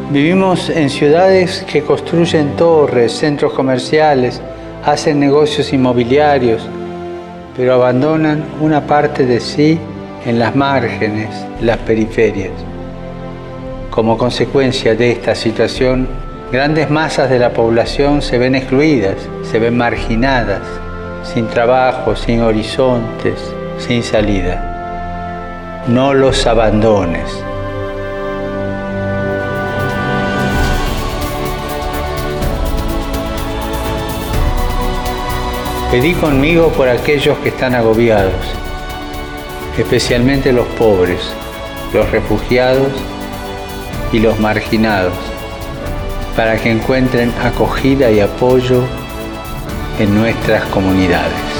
Vivimos en ciudades que construyen torres, centros comerciales, hacen negocios inmobiliarios, pero abandonan una parte de sí en las márgenes, las periferias. Como consecuencia de esta situación, grandes masas de la población se ven excluidas, se ven marginadas, sin trabajo, sin horizontes, sin salida. No los abandones. Pedí conmigo por aquellos que están agobiados, especialmente los pobres, los refugiados y los marginados, para que encuentren acogida y apoyo en nuestras comunidades.